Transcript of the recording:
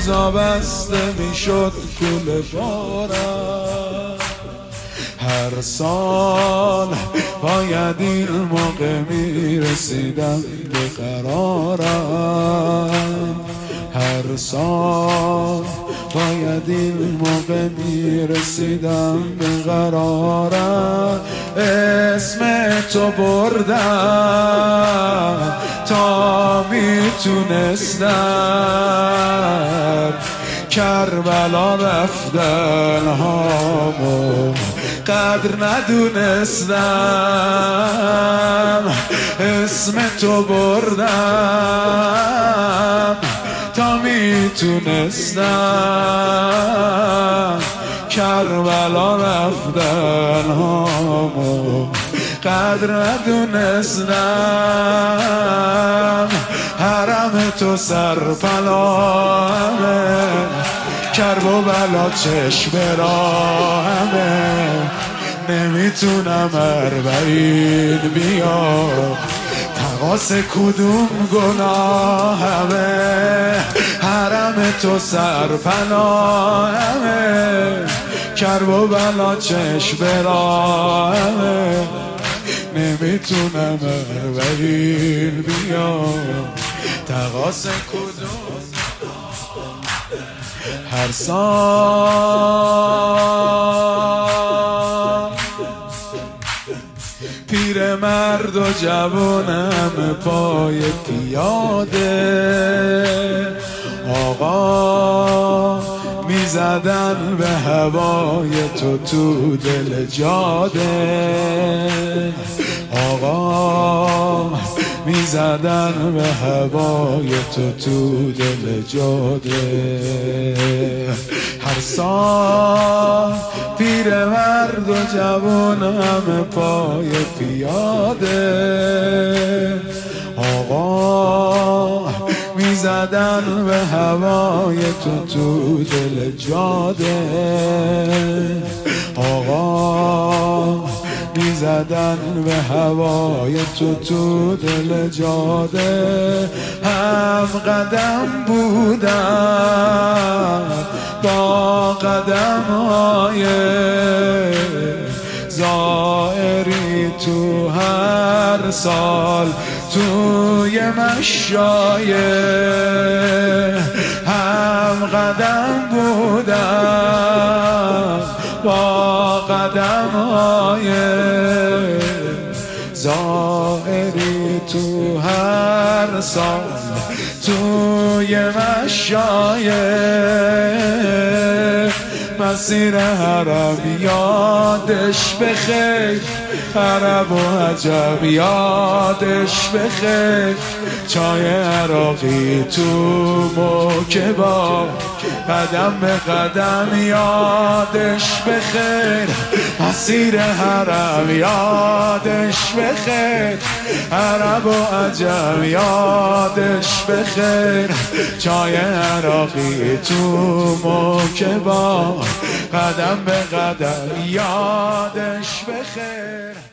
روزا بسته میشد گل بارم. هر سال باید این موقع میرسیدم به قرارم. هر سال باید این موقع میرسیدم به قرارم. اسم تو بردم تا میتونستم کربلا رفتن هامو قدر ندونستم. اسم تو بردم تا میتونستم کربلا رفتن هامو قدر ندونستم. حرم تو سرپناهمه، کرب و بلا چشم راهمه. نمیتونم اربعین بیام تقاس کدوم گناهمه. حرم تو سرپناهمه، کرب و بلا چشم راهمه. نمیتونم اربعین بیام تقاس کدوم. هر سال پیر مرد و جوانم پای پیاده آقا میزدن به هوای تو دل جاده. آقا میزدن به هوای تو دل جاده. هر سال پیر مرد و جوانم پای پیاده آقا میزدن به هوای تو دل جاده. آقا میزدن به هوای تو دل جاده. هم قدم بودن با قدم های زائری تو هر سال توی مشایه. هم قدم بودن با قدم های زائری تو هر سال توی مشایه. مسیر حرم یادش بخیر، عرب و عجم یادش بخیر. چای عراقی تو موکبا قدم به قدم یادش بخیر. مسیر حرم یادش بخیر، عرب و عجم یادش بخیر. چای عراقی تو موکبا قدم به قدم یادش بخیر.